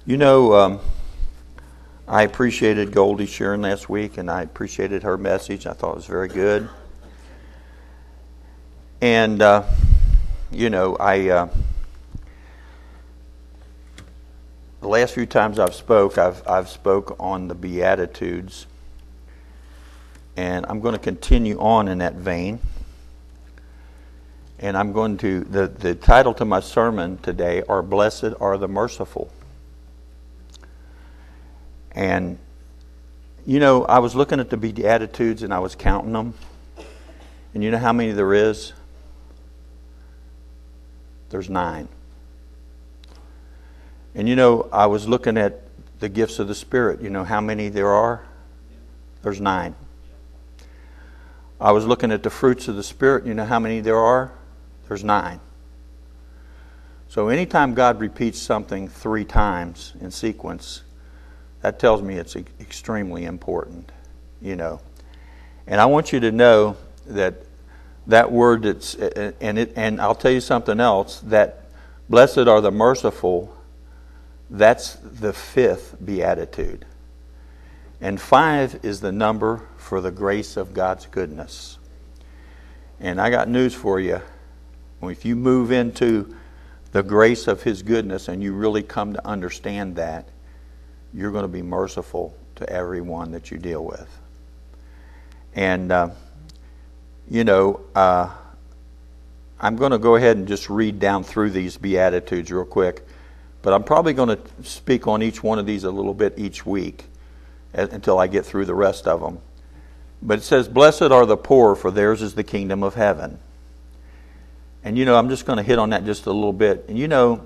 You know, I appreciated Goldie sharing last week, and I appreciated her message. I thought it was very good. And, the last few times I've spoke on the Beatitudes, and I'm going to continue on in that vein. And I'm going to, the title to my sermon today are Blessed are the Merciful. And, I was looking at the Beatitudes and I was counting them. And you know how many there is? There's 9. And I was looking at the gifts of the Spirit. You know how many there are? There's 9. I was looking at the fruits of the Spirit. You know how many there are? There's 9. So anytime God repeats something 3 times in sequence, that tells me it's extremely important, And I want you to know that word and I'll tell you something else, that blessed are the merciful, that's the 5th beatitude. And 5 is the number for the grace of God's goodness. And I got news for you. If you move into the grace of His goodness and you really come to understand that, you're going to be merciful to everyone that you deal with. And, I'm going to go ahead and just read down through these Beatitudes real quick. But I'm probably going to speak on each one of these a little bit each week until I get through the rest of them. But it says, Blessed are the poor, for theirs is the kingdom of heaven. And, I'm just going to hit on that just a little bit. And,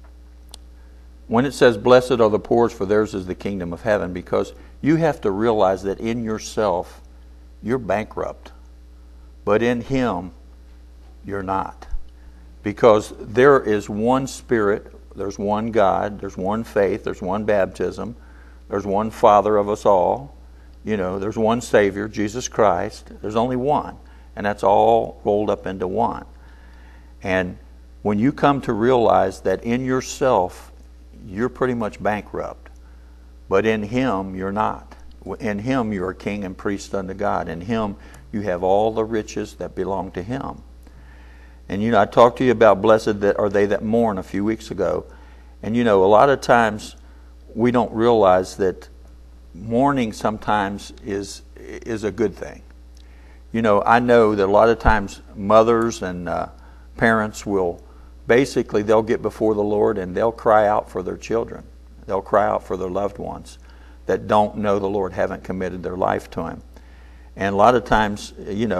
when it says, Blessed are the poor, for theirs is the kingdom of heaven, because you have to realize that in yourself, you're bankrupt. But in Him, you're not. Because there is one Spirit, there's one God, there's one faith, there's one baptism, there's one Father of us all, there's one Savior, Jesus Christ. There's only one. And that's all rolled up into one. And when you come to realize that in yourself, you're pretty much bankrupt. But in Him, you're not. In Him, you're a king and priest unto God. In Him, you have all the riches that belong to Him. And, I talked to you about blessed are they that mourn a few weeks ago. And, a lot of times we don't realize that mourning sometimes is a good thing. I know that a lot of times mothers and parents will basically, they'll get before the Lord and they'll cry out for their children. They'll cry out for their loved ones that don't know the Lord, haven't committed their life to Him. And a lot of times,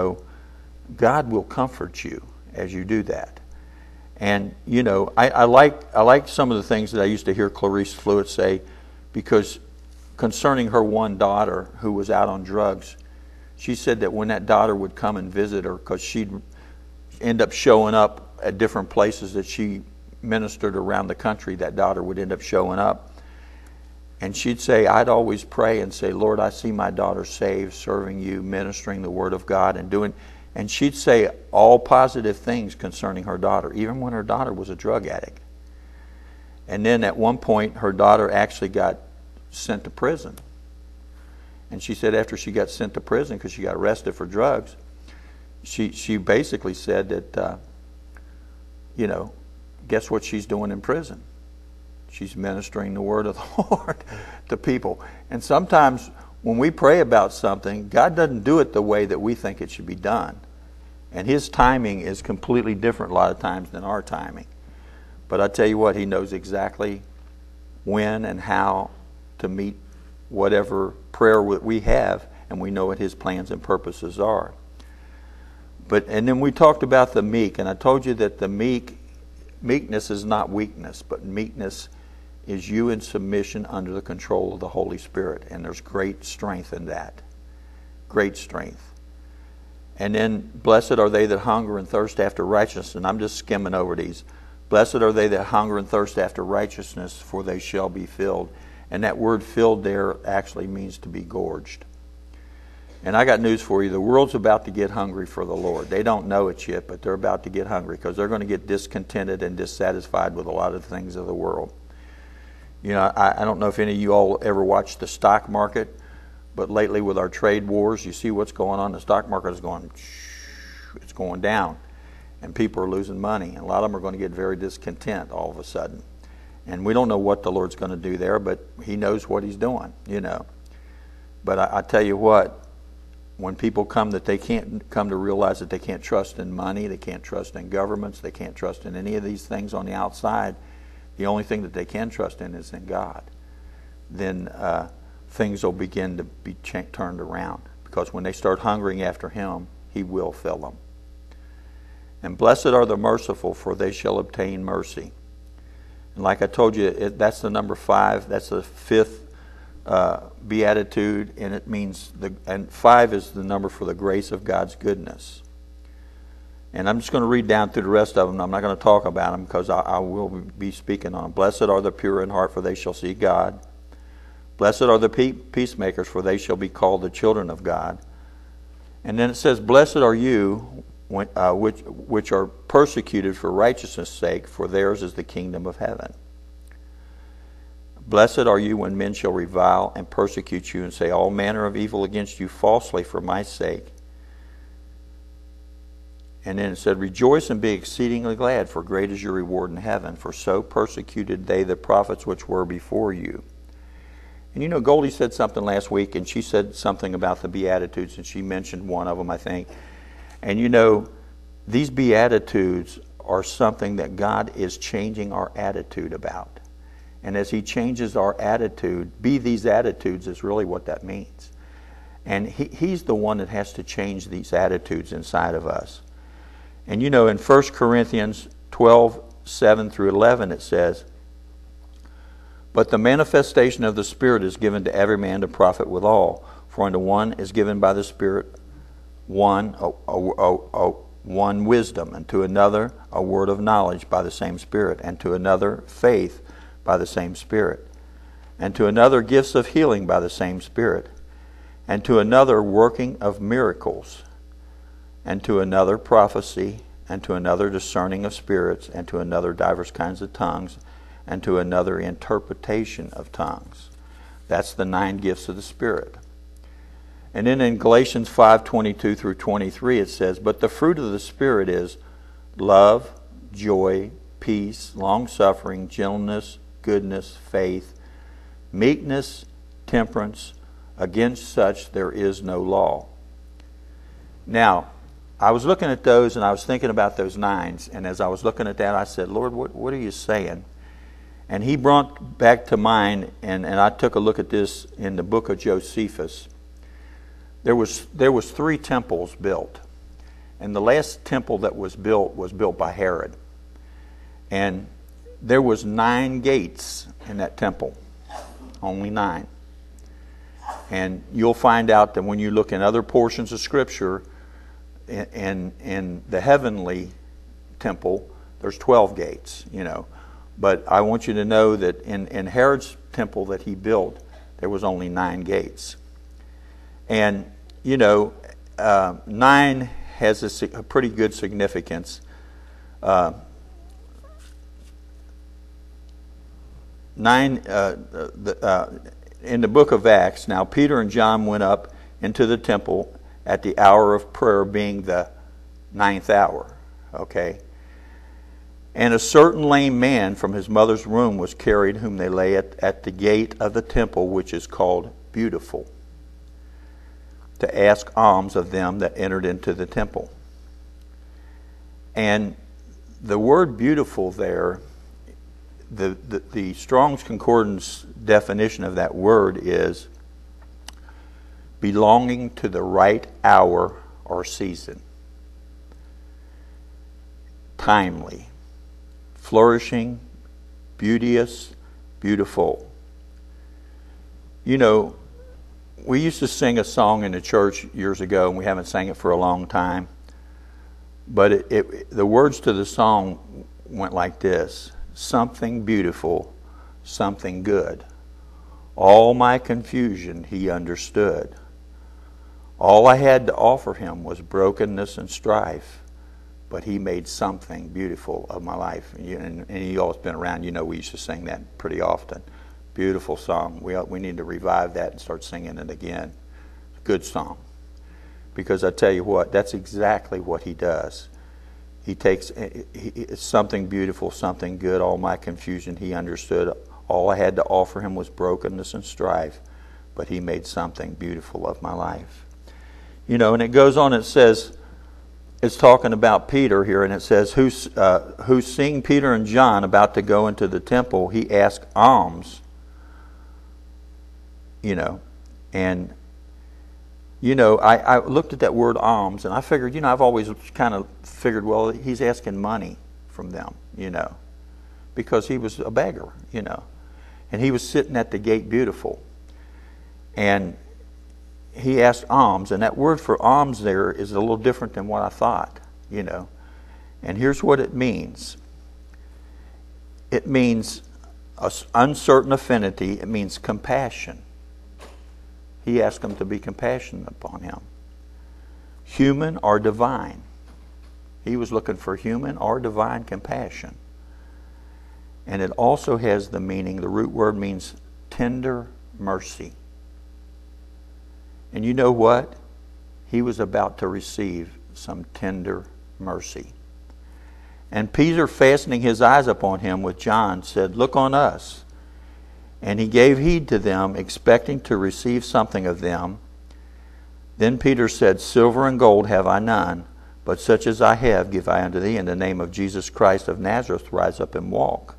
God will comfort you as you do that. And, I like some of the things that I used to hear Clarice Fluitt say, because concerning her one daughter who was out on drugs, she said that when that daughter would come and visit her, because she'd end up showing up at different places that she ministered around the country, that daughter would end up showing up. And she'd say, I'd always pray and say, Lord, I see my daughter saved, serving you, ministering the Word of God, and doing. And she'd say all positive things concerning her daughter, even when her daughter was a drug addict. And then at one point, her daughter actually got sent to prison. And she said after she got sent to prison, because she got arrested for drugs, she basically said that, guess what she's doing in prison? She's ministering the Word of the Lord to people. And sometimes when we pray about something, God doesn't do it the way that we think it should be done. And His timing is completely different a lot of times than our timing. But I tell you what, He knows exactly when and how to meet whatever prayer we have, and we know what His plans and purposes are. And then we talked about the meek, and I told you that the meekness is not weakness, but meekness is you in submission under the control of the Holy Spirit, and there's great strength in that. Great strength. And then, blessed are they that hunger and thirst after righteousness, and I'm just skimming over these. Blessed are they that hunger and thirst after righteousness, for they shall be filled. And that word filled there actually means to be gorged. And I got news for you. The world's about to get hungry for the Lord. They don't know it yet, but they're about to get hungry because they're going to get discontented and dissatisfied with a lot of things of the world. You know, I don't know if any of you all ever watched the stock market, but lately with our trade wars, you see what's going on. The stock market is going, it's going down, and people are losing money. And a lot of them are going to get very discontent all of a sudden. And we don't know what the Lord's going to do there, but He knows what He's doing, you know. But I tell you what, when people come that they can't come to realize that they can't trust in money, they can't trust in governments, they can't trust in any of these things on the outside, the only thing that they can trust in is in God. Then things will begin to be turned around. Because when they start hungering after Him, He will fill them. And blessed are the merciful, for they shall obtain mercy. And like I told you, that's the number 5. That's the 5th beatitude, and it means and 5 is the number for the grace of God's goodness. And I'm just going to read down through the rest of them. I'm not going to talk about them because I will be speaking on them. Blessed are the pure in heart, for they shall see God. Blessed are the peacemakers, for they shall be called the children of God. And then it says, blessed are you which are persecuted for righteousness' sake, for theirs is the kingdom of heaven. Blessed are you when men shall revile and persecute you and say all manner of evil against you falsely for my sake. And then it said, rejoice and be exceedingly glad, for great is your reward in heaven, for so persecuted they the prophets which were before you. And you know, Goldie said something last week, and she said something about the Beatitudes, and she mentioned one of them, I think. And you know, these Beatitudes are something that God is changing our attitude about. And as He changes our attitude, be these attitudes is really what that means. And He's the one that has to change these attitudes inside of us. And you know, in 1 Corinthians 12, 7 through 11, it says, but the manifestation of the Spirit is given to every man to profit withal. For unto one is given by the Spirit one wisdom, and to another a word of knowledge by the same Spirit, and to another faith by the same Spirit, and to another gifts of healing by the same Spirit, and to another working of miracles, and to another prophecy, and to another discerning of spirits, and to another divers kinds of tongues, and to another interpretation of tongues. That's the 9 gifts of the Spirit. And then in Galatians 5:22 through 23 it says, but the fruit of the Spirit is love, joy, peace, long-suffering, gentleness, goodness, faith, meekness, temperance. Against such there is no law. Now, I was looking at those and I was thinking about those 9s. And as I was looking at that, I said, Lord, what are you saying? And He brought back to mind, and I took a look at this in the book of Josephus. There was 3 temples built. And the last temple that was built by Herod. And there was 9 gates in that temple. Only 9. And you'll find out that when you look in other portions of Scripture, in the heavenly temple, there's 12 gates, you know. But I want you to know that in Herod's temple that he built, there was only 9 gates. And, you know, 9 has a pretty good significance. In the book of Acts, now Peter and John went up into the temple at the hour of prayer, being the 9th hour. Okay? And a certain lame man from his mother's womb was carried, whom they lay at the gate of the temple, which is called Beautiful, to ask alms of them that entered into the temple. And the word beautiful there, the Strong's Concordance definition of that word is belonging to the right hour or season. Timely, flourishing, beauteous, beautiful. You know, we used to sing a song in the church years ago, and we haven't sang it for a long time. But the words to the song went like this: something beautiful, something good. All my confusion He understood. All I had to offer Him was brokenness and strife, but He made something beautiful of my life. And you all have been around, you know we used to sing that pretty often. Beautiful song. We need to revive that and start singing it again. Good song. Because I tell you what, that's exactly what he does. He takes something beautiful, something good, all my confusion he understood. All I had to offer him was brokenness and strife, but he made something beautiful of my life. You know, and it goes on, it says, it's talking about Peter here, and it says, who's seeing Peter and John about to go into the temple, he asked alms. You know, and, you know, I looked at that word alms, and I figured, you know, I've always kind of figured, well, he's asking money from them, you know, because he was a beggar, you know. And he was sitting at the gate beautiful. And he asked alms, and that word for alms there is a little different than what I thought, you know. And here's what it means. It means an uncertain affinity. It means compassion. He asked them to be compassionate upon him. Human or divine. He was looking for human or divine compassion. And it also has the meaning, the root word means tender mercy. And you know what? He was about to receive some tender mercy. And Peter, fastening his eyes upon him with John, said, "Look on us." And he gave heed to them, expecting to receive something of them. Then Peter said, "Silver and gold have I none, but such as I have give I unto thee. In the name of Jesus Christ of Nazareth, rise up and walk."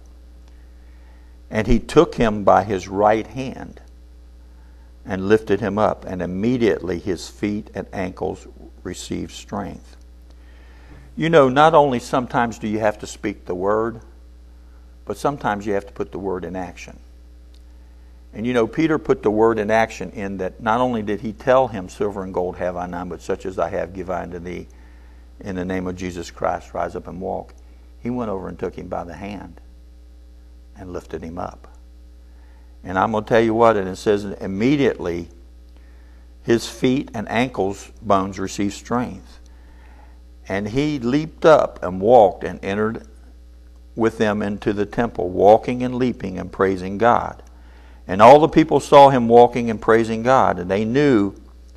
And he took him by his right hand and lifted him up, and immediately his feet and ankles received strength. You know, not only sometimes do you have to speak the word, but sometimes you have to put the word in action. And you know, Peter put the word in action in that not only did he tell him, "Silver and gold have I none, but such as I have give I unto thee. In the name of Jesus Christ, rise up and walk." He went over and took him by the hand and lifted him up. And I'm going to tell you what, and it says immediately his feet and ankles bones received strength. And he leaped up and walked and entered with them into the temple, walking and leaping and praising God. And all the people saw him walking and praising God, and they knew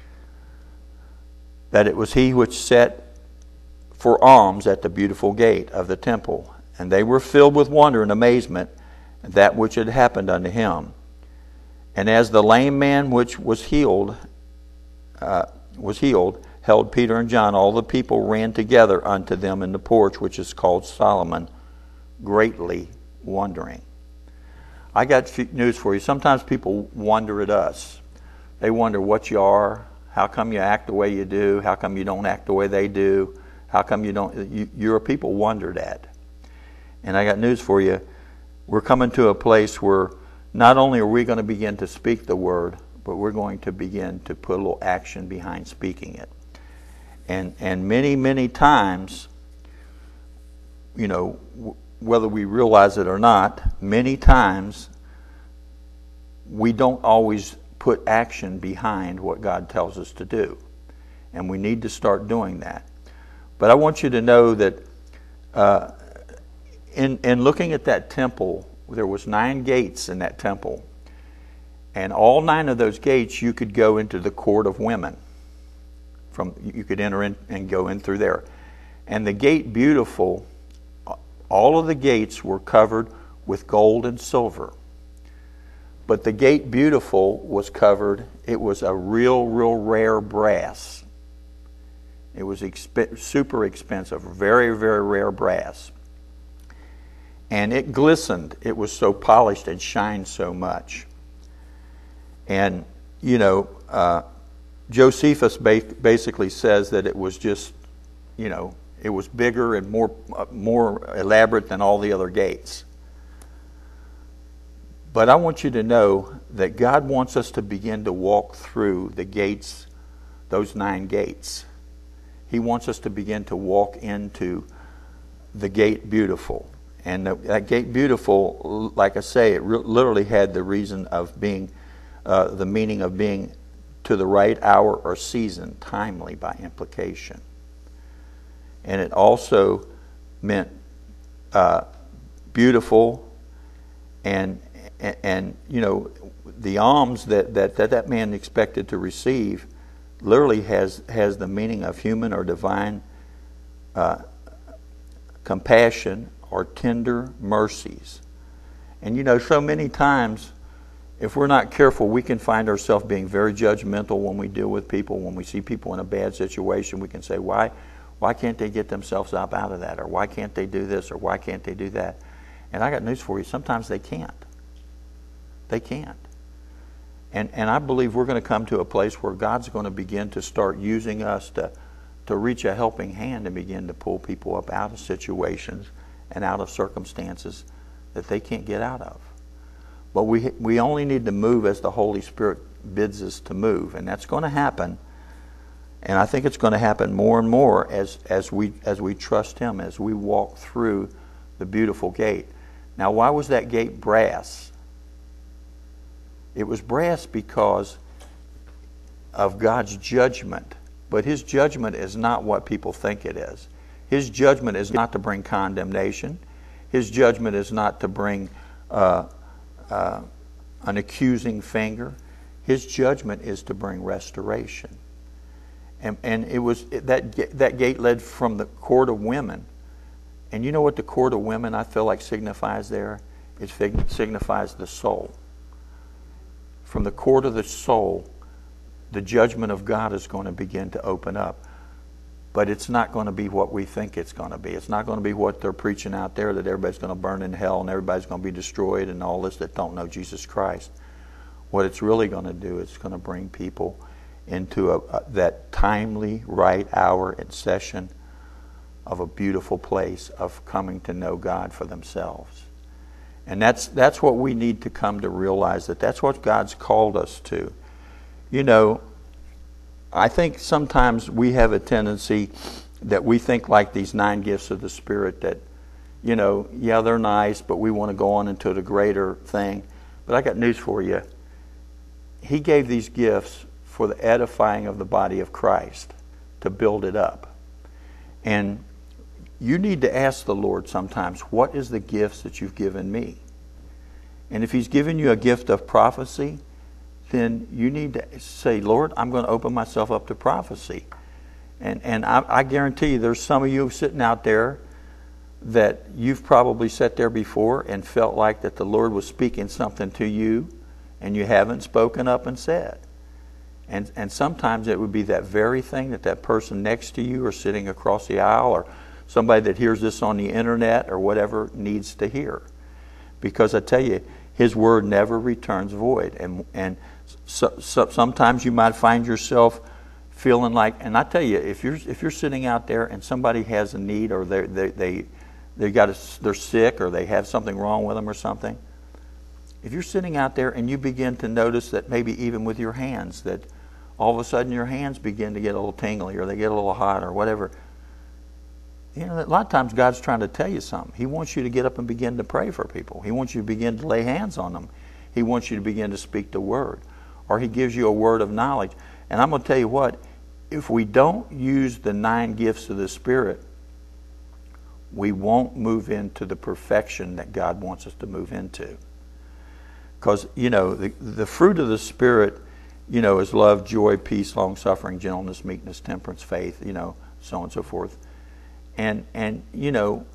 that it was he which sat for alms at the beautiful gate of the temple. And they were filled with wonder and amazement at that which had happened unto him. And as the lame man which was healed, held Peter and John, all the people ran together unto them in the porch, which is called Solomon, greatly wondering. I got news for you. Sometimes people wonder at us. They wonder what you are. How come you act the way you do? How come you don't act the way they do? How come you don't? You're a people wondered at. And I got news for you. We're coming to a place where not only are we going to begin to speak the word, but we're going to begin to put a little action behind speaking it. And many, many times, you know, whether we realize it or not, many times we don't always put action behind what God tells us to do. And we need to start doing that. But I want you to know that in looking at that temple, there was 9 gates in that temple. And all 9 of those gates, you could go into the court of women. You could enter in and go in through there. And the gate beautiful, all of the gates were covered with gold and silver. But the gate beautiful was covered, it was a real rare brass. It was super expensive, very, very rare brass. And it glistened. It was so polished and shined so much. And, you know, Josephus basically says that it was just, you know, it was bigger and more elaborate than all the other gates. But I want you to know that God wants us to begin to walk through the gates, those 9 gates. He wants us to begin to walk into the gate beautiful. And that gate beautiful, like I say, it literally had the reason of being, the meaning of being to the right hour or season, timely by implication. And it also meant beautiful, and And you know, the alms that man expected to receive literally has the meaning of human or divine compassion or tender mercies. And you know, so many times, if we're not careful, we can find ourselves being very judgmental when we deal with people. When we see people in a bad situation, we can say, why can't they get themselves up out of that? Or why can't they do this? Or why can't they do that? And I got news for you. Sometimes they can't. They can't. And I believe we're going to come to a place where God's going to begin to start using us to reach a helping hand and begin to pull people up out of situations and out of circumstances that they can't get out of. But we only need to move as the Holy Spirit bids us to move, and that's going to happen. And I think it's going to happen more and more as we trust Him, as we walk through the beautiful gate. Now, why was that gate brass? It was brass because of God's judgment. But His judgment is not what people think it is. His judgment is not to bring condemnation. His judgment is not to bring an accusing finger. His judgment is to bring restoration. And it was that gate led from the court of women. And you know what the court of women I feel like signifies there? It signifies the soul. From the court of the soul, the judgment of God is going to begin to open up. But it's not going to be what we think it's going to be. It's not going to be what they're preaching out there, that everybody's going to burn in hell and everybody's going to be destroyed and all this that don't know Jesus Christ. What it's really going to do is it's going to bring people into that timely, right hour and session of a beautiful place of coming to know God for themselves. And that's what we need to come to realize, that's what God's called us to. You know, I think sometimes we have a tendency that we think like these 9 gifts of the Spirit that, you know, yeah, they're nice, but we want to go on into the greater thing. But I got news for you. He gave these gifts for the edifying of the body of Christ, to build it up. And you need to ask the Lord sometimes, what is the gifts that you've given me? And if He's given you a gift of prophecy, then you need to say, Lord, I'm going to open myself up to prophecy. And I guarantee you there's some of you sitting out there that you've probably sat there before and felt like that the Lord was speaking something to you and you haven't spoken up and said. And sometimes it would be that very thing that person next to you or sitting across the aisle or somebody that hears this on the internet or whatever needs to hear. Because I tell you, His word never returns void. And so sometimes you might find yourself feeling like, and I tell you, if you're sitting out there and somebody has a need or they're sick or they have something wrong with them or something, if you're sitting out there and you begin to notice that maybe even with your hands that all of a sudden your hands begin to get a little tingly or they get a little hot or whatever, you know, a lot of times God's trying to tell you something. He wants you to get up and begin to pray for people. He wants you to begin to lay hands on them. He wants you to begin to speak the word. Or He gives you a word of knowledge. And I'm going to tell you what, if we don't use the 9 gifts of the Spirit, we won't move into the perfection that God wants us to move into. Because, you know, the fruit of the Spirit, you know, is love, joy, peace, long-suffering, gentleness, meekness, temperance, faith, you know, so on and so forth. And you know,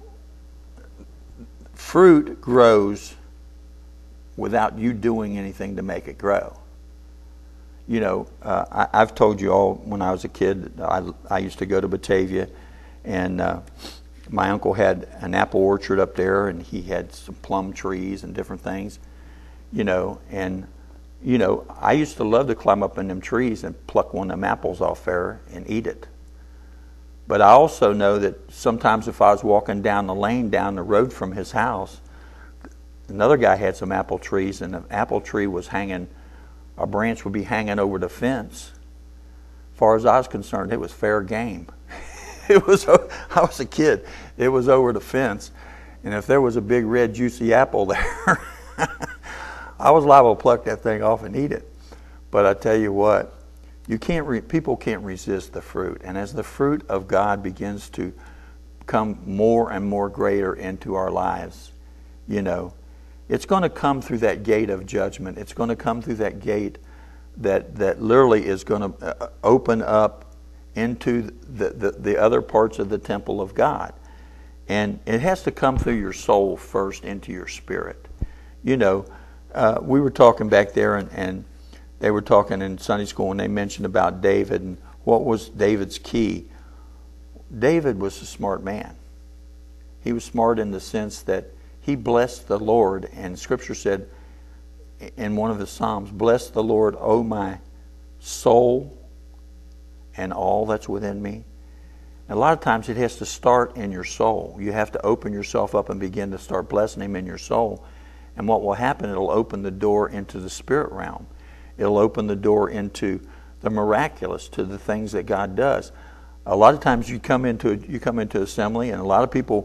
fruit grows without you doing anything to make it grow. You know, I've told you all, when I was a kid, I used to go to Batavia, and my uncle had an apple orchard up there, and he had some plum trees and different things, you know, and, you know, I used to love to climb up in them trees and pluck one of them apples off there and eat it. But I also know that sometimes if I was walking down the lane, down the road from his house, another guy had some apple trees, and the apple tree was hanging, a branch would be hanging over the fence. As far as I was concerned, it was fair game. I was a kid. It was over the fence. And if there was a big red juicy apple there, I was liable to pluck that thing off and eat it. But I tell you what, people can't resist the fruit. And as the fruit of God begins to come more and more greater into our lives, you know, it's going to come through that gate of judgment. It's going to come through that gate that literally is going to open up into the other parts of the temple of God. And it has to come through your soul first into your spirit. We were talking back there, and they were talking in Sunday school, and they mentioned about David and what was David's key. David was a smart man. He was smart in the sense that he blessed the Lord, and Scripture said in one of the Psalms, "Bless the Lord, O my soul, and all that's within me." And a lot of times it has to start in your soul. You have to open yourself up and begin to start blessing Him in your soul. And what will happen, it'll open the door into the spirit realm. It'll open the door into the miraculous, to the things that God does. A lot of times you come into assembly, and a lot of people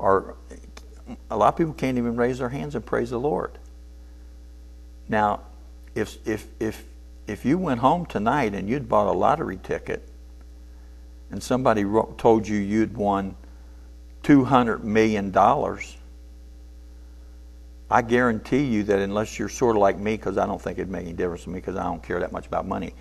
can't even raise their hands and praise the Lord. Now, if you went home tonight and you'd bought a lottery ticket, and somebody told you you'd won $200 million, I guarantee you that unless you're sort of like me, because I don't think it'd make any difference to me because I don't care that much about money.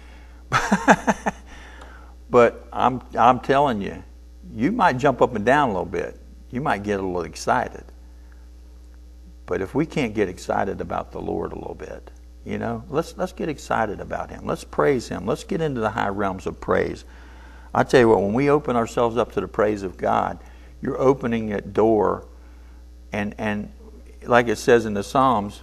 But I'm telling you, you might jump up and down a little bit. You might get a little excited. But if we can't get excited about the Lord a little bit, let's get excited about Him. Let's praise Him. Let's get into the high realms of praise. I tell you what, when we open ourselves up to the praise of God, you're opening that door, and like it says in the Psalms,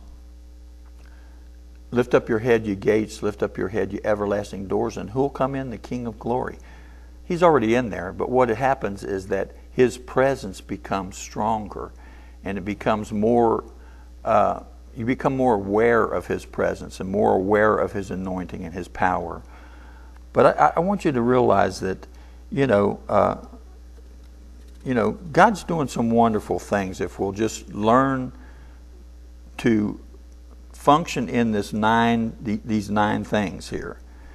lift up your head, you gates, lift up your head, you everlasting doors, and who'll come in? The King of glory. He's already in there, but what happens is that His presence becomes stronger, and it becomes more, you become more aware of His presence and more aware of His anointing and His power. But I want you to realize that, God's doing some wonderful things if we'll just learn to function in these 9 things here.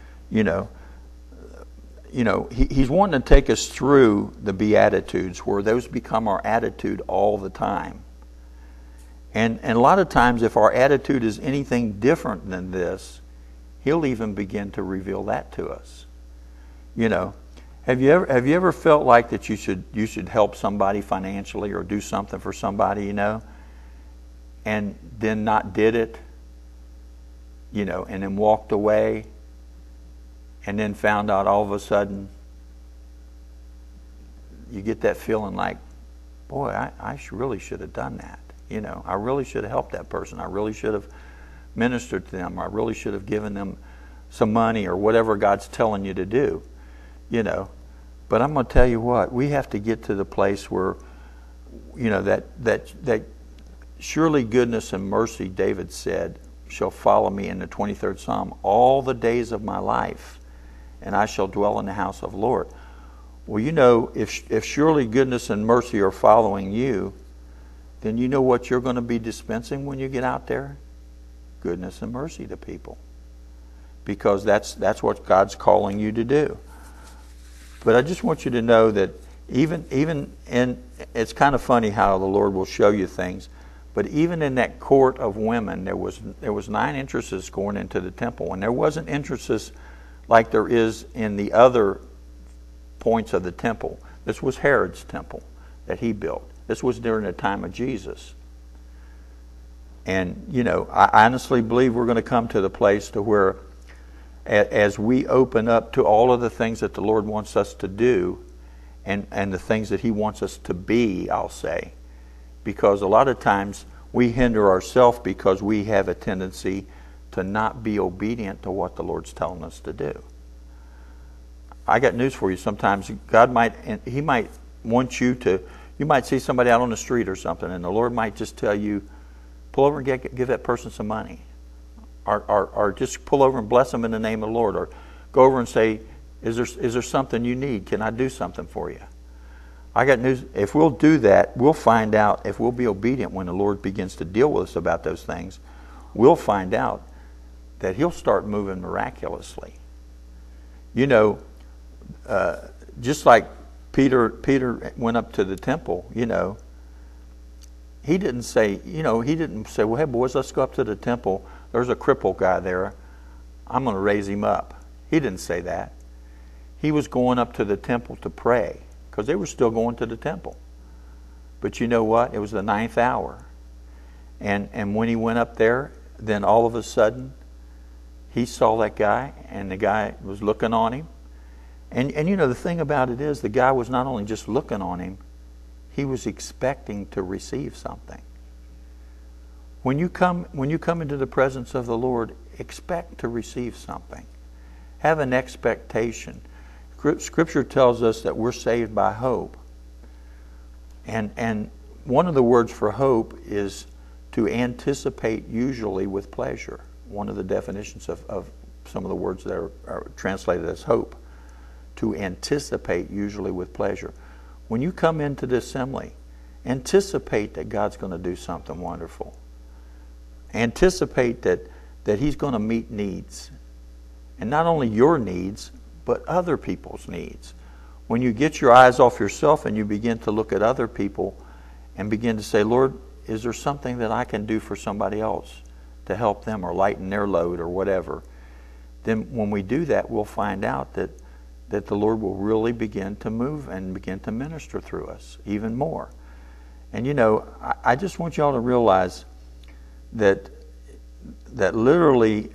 He's wanting to take us through the Beatitudes, where those become our attitude all the time. And a lot of times, if our attitude is anything different than this, He'll even begin to reveal that to us. Have you ever felt like that you should help somebody financially or do something for somebody, and then not did it, and then walked away, and then found out all of a sudden you get that feeling like, boy, I really should have done that. I really should have helped that person. I really should have ministered to them. I really should have given them some money or whatever God's telling you to do, But I'm going to tell you what, we have to get to the place where, that surely goodness and mercy, David said, shall follow me in the 23rd Psalm all the days of my life, and I shall dwell in the house of the Lord. Well, if surely goodness and mercy are following you, then you know what you're going to be dispensing when you get out there? Goodness and mercy to people. Because that's what God's calling you to do. But I just want you to know that even in, it's kind of funny how the Lord will show you things, but even in that court of women, there was 9 entrances going into the temple, and there wasn't entrances like there is in the other points of the temple. This was Herod's temple that he built. This was during the time of Jesus. And, I honestly believe we're going to come to the place to where as we open up to all of the things that the Lord wants us to do and the things that He wants us to be, I'll say. Because a lot of times we hinder ourselves because we have a tendency to not be obedient to what the Lord's telling us to do. I got news for you. Sometimes God might want you might see somebody out on the street or something, and the Lord might just tell you, pull over and give that person some money. Or just pull over and bless them in the name of the Lord. Or go over and say, is there something you need? Can I do something for you? I got news. If we'll do that, we'll find out. If we'll be obedient when the Lord begins to deal with us about those things, we'll find out that He'll start moving miraculously. Just like Peter went up to the temple, he didn't say, well, hey boys, let's go up to the temple. There's a crippled guy there. I'm going to raise him up. He didn't say that. He was going up to the temple to pray because they were still going to the temple. But you know what? It was the 9th hour. And when he went up there, then all of a sudden, he saw that guy, and the guy was looking on him. And the thing about it is, the guy was not only just looking on him, he was expecting to receive something. When you come into the presence of the Lord, expect to receive something. Have an expectation. Scripture tells us that we're saved by hope. And one of the words for hope is to anticipate, usually with pleasure. One of the definitions of some of the words that are translated as hope. To anticipate, usually with pleasure. When you come into the assembly, anticipate that God's going to do something wonderful. Anticipate that He's going to meet needs. And not only your needs, but other people's needs. When you get your eyes off yourself and you begin to look at other people and begin to say, Lord, is there something that I can do for somebody else to help them or lighten their load or whatever? Then when we do that, we'll find out that the Lord will really begin to move and begin to minister through us even more. And I just want y'all to realize that literally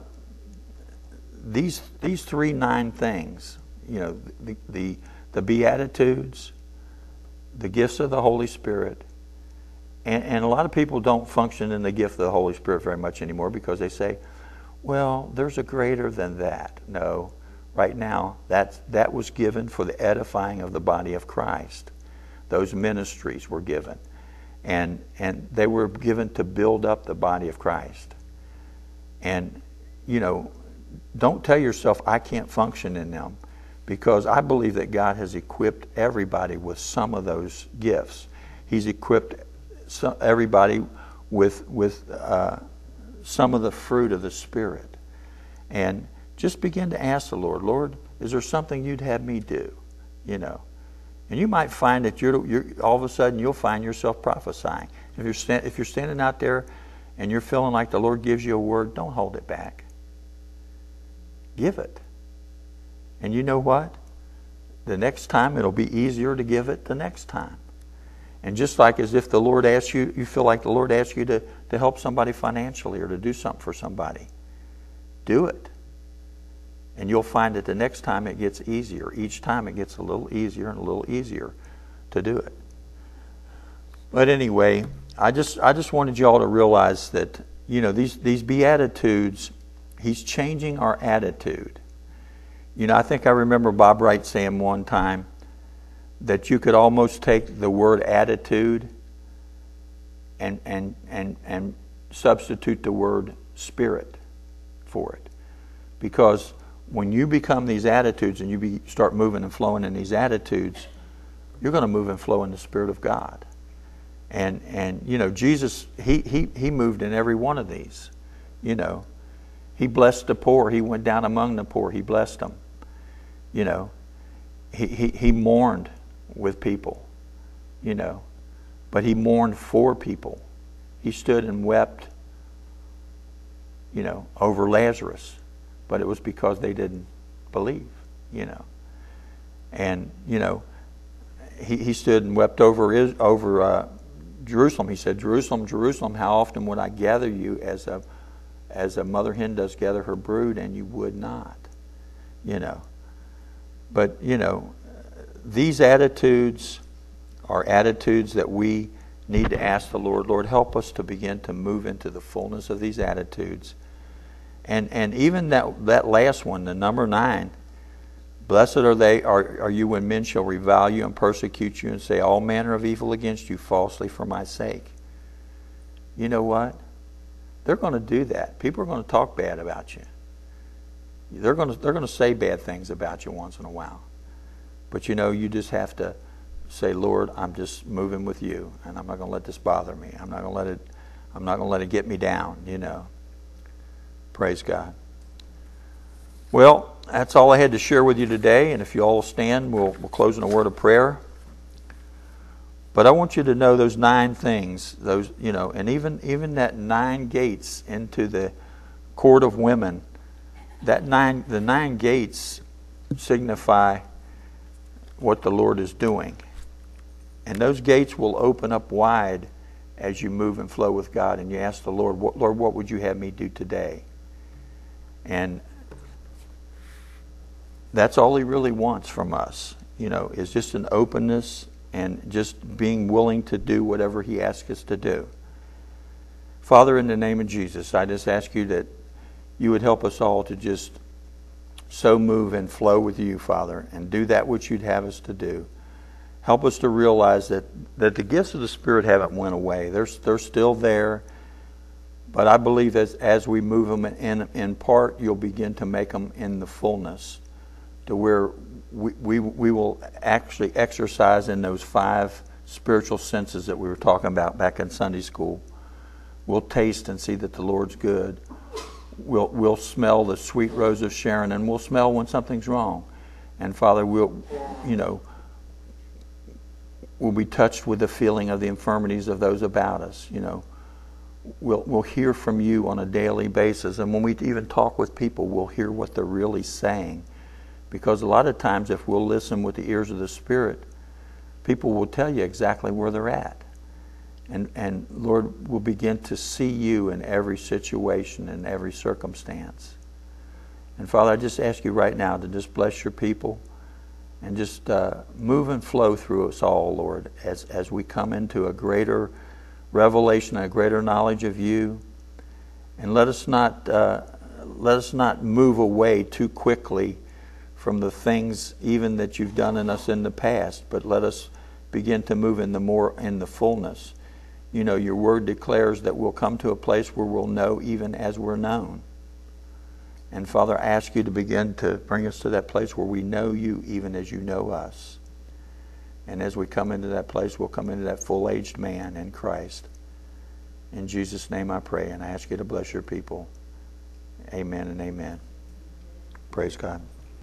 these 9 things, the Beatitudes, the gifts of the Holy Spirit, and a lot of people don't function in the gift of the Holy Spirit very much anymore because they say, well, there's a greater than that. No. Right now, that was given for the edifying of the body of Christ. Those ministries were given. And they were given to build up the body of Christ. And, don't tell yourself, I can't function in them. Because I believe that God has equipped everybody with some of those gifts. He's equipped everybody with some of the fruit of the Spirit. And just begin to ask the Lord, Lord, is there something you'd have me do? And you might find that you're all of a sudden you'll find yourself prophesying. If you're standing out there and you're feeling like the Lord gives you a word, don't hold it back. Give it. And you know what? The next time it'll be easier to give it the next time. And just like as if the Lord asks you, you feel like the Lord asks you to help somebody financially or to do something for somebody. Do it. And you'll find that the next time it gets easier. Each time it gets a little easier and a little easier to do it. But anyway, I just wanted you all to realize that, these Beatitudes, He's changing our attitude. I think I remember Bob Wright saying one time that you could almost take the word attitude and substitute the word spirit for it. Because when you become these attitudes and you start moving and flowing in these attitudes, you're going to move and flow in the Spirit of God. And Jesus, he moved in every one of these. He blessed the poor. He went down among the poor. He blessed them. He mourned with people. But He mourned for people. He stood and wept, over Lazarus. But it was because they didn't believe, And, he stood and wept over Jerusalem. He said, Jerusalem, Jerusalem, how often would I gather you as a mother hen does gather her brood, and you would not. But, these attitudes are attitudes that we need to ask the Lord, Lord, help us to begin to move into the fullness of these attitudes. And even that last one, the number 9, blessed are you when men shall revile you and persecute you and say all manner of evil against you falsely for my sake. You know what? They're going to do that. People are going to talk bad about you. They're going to say bad things about you once in a while. But you just have to say, Lord, I'm just moving with you, and I'm not going to let this bother me. I'm not going to let it get me down, Praise God. Well, that's all I had to share with you today. And if you all stand, we'll close in a word of prayer. But I want you to know those 9 things, those, and even that 9 gates into the court of women, the 9 gates signify what the Lord is doing. And those gates will open up wide as you move and flow with God, and you ask the Lord, Lord, what would you have me do today? And that's all He really wants from us, is just an openness and just being willing to do whatever He asks us to do. Father, in the name of Jesus, I just ask you that you would help us all to just so move and flow with you, Father, and do that which you'd have us to do. Help us to realize that the gifts of the Spirit haven't went away. They're still there. But I believe as we move them in part, you'll begin to make them in the fullness, to where we will actually exercise in those 5 spiritual senses that we were talking about back in Sunday school. We'll taste and see that the Lord's good. We'll smell the sweet rose of Sharon, and we'll smell when something's wrong. And Father, we'll be touched with the feeling of the infirmities of those about us. We'll hear from you on a daily basis, and when we even talk with people, we'll hear what they're really saying. Because a lot of times, if we'll listen with the ears of the Spirit, people will tell you exactly where they're at. And Lord, we'll begin to see you in every situation and every circumstance. And Father, I just ask you right now to just bless your people and just move and flow through us all, Lord, as we come into a greater revelation, a greater knowledge of you. And let us not move away too quickly from the things even that you've done in us in the past, but let us begin to move in the fullness. Your word declares that we'll come to a place where we'll know even as we're known. And Father, I ask you to begin to bring us to that place where we know you even as you know us. And as we come into that place, we'll come into that full-aged man in Christ. In Jesus' name I pray, and I ask you to bless your people. Amen and amen. Praise God.